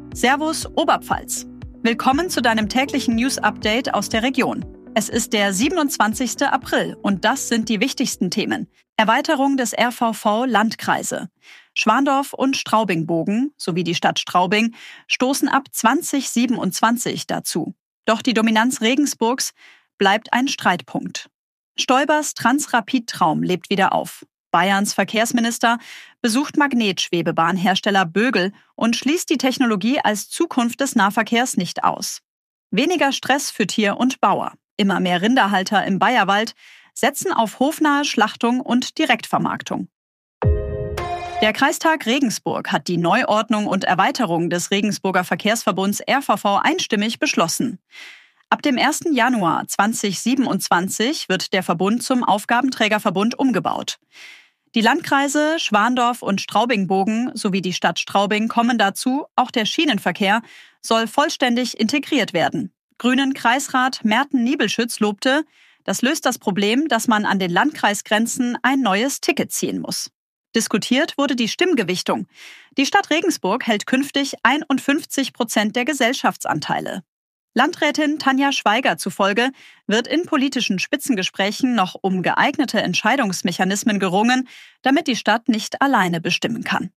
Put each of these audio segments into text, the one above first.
Servus Oberpfalz. Willkommen zu deinem täglichen News-Update aus der Region. Es ist der 27. April und das sind die wichtigsten Themen. Erweiterung des RVV-Landkreise. Schwandorf und Straubing-Bogen sowie die Stadt Straubing stoßen ab 2027 dazu. Doch die Dominanz Regensburgs bleibt ein Streitpunkt. Stoibers Transrapid-Traum lebt wieder auf. Bayerns Verkehrsminister besucht Magnetschwebebahnhersteller Bögl und schließt die Technologie als Zukunft des Nahverkehrs nicht aus. Weniger Stress für Tier und Bauer. Immer mehr Rinderhalter im Bayerwald setzen auf hofnahe Schlachtung und Direktvermarktung. Der Kreistag Regensburg hat die Neuordnung und Erweiterung des Regensburger Verkehrsverbunds RVV einstimmig beschlossen. Ab dem 1. Januar 2027 wird der Verbund zum Aufgabenträgerverbund umgebaut. Die Landkreise Schwandorf und Straubing-Bogen sowie die Stadt Straubing kommen dazu, auch der Schienenverkehr soll vollständig integriert werden. Grünen Kreisrat Merten-Niebelschütz lobte, das löst das Problem, dass man an den Landkreisgrenzen ein neues Ticket ziehen muss. Diskutiert wurde die Stimmgewichtung. Die Stadt Regensburg hält künftig 51% der Gesellschaftsanteile. Landrätin Tanja Schweiger zufolge wird in politischen Spitzengesprächen noch um geeignete Entscheidungsmechanismen gerungen, damit die Stadt nicht alleine bestimmen kann.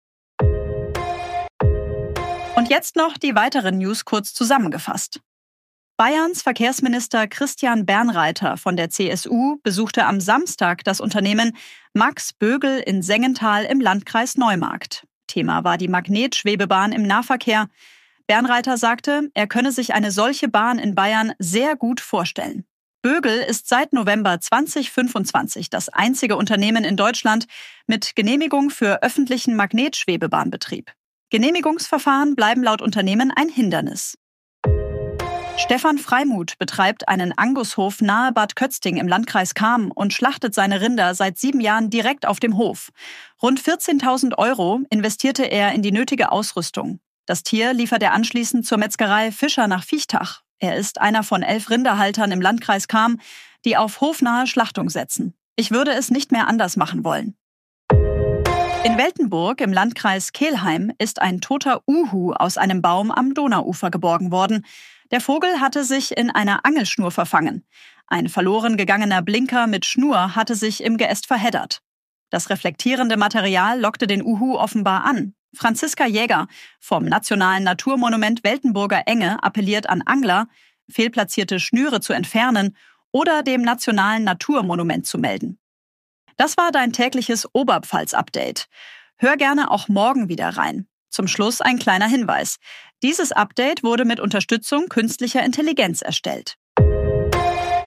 Und jetzt noch die weiteren News kurz zusammengefasst. Bayerns Verkehrsminister Christian Bernreiter von der CSU besuchte am Samstag das Unternehmen Max Bögl in Sengenthal im Landkreis Neumarkt. Thema war die Magnetschwebebahn im Nahverkehr. Bernreiter sagte, er könne sich eine solche Bahn in Bayern sehr gut vorstellen. Bögl ist seit November 2025 das einzige Unternehmen in Deutschland mit Genehmigung für öffentlichen Magnetschwebebahnbetrieb. Genehmigungsverfahren bleiben laut Unternehmen ein Hindernis. Stefan Freimuth betreibt einen Angushof nahe Bad Kötzting im Landkreis Cham und schlachtet seine Rinder seit 7 Jahren direkt auf dem Hof. Rund 14.000 € investierte er in die nötige Ausrüstung. Das Tier liefert er anschließend zur Metzgerei Fischer nach Viechtach. Er ist einer von 11 Rinderhaltern im Landkreis Cham, die auf hofnahe Schlachtung setzen. Ich würde es nicht mehr anders machen wollen. In Weltenburg im Landkreis Kelheim ist ein toter Uhu aus einem Baum am Donauufer geborgen worden. Der Vogel hatte sich in einer Angelschnur verfangen. Ein verloren gegangener Blinker mit Schnur hatte sich im Geäst verheddert. Das reflektierende Material lockte den Uhu offenbar an. Franziska Jäger vom Nationalen Naturmonument Weltenburger Enge appelliert an Angler, fehlplatzierte Schnüre zu entfernen oder dem Nationalen Naturmonument zu melden. Das war dein tägliches Oberpfalz-Update. Hör gerne auch morgen wieder rein. Zum Schluss ein kleiner Hinweis. Dieses Update wurde mit Unterstützung künstlicher Intelligenz erstellt.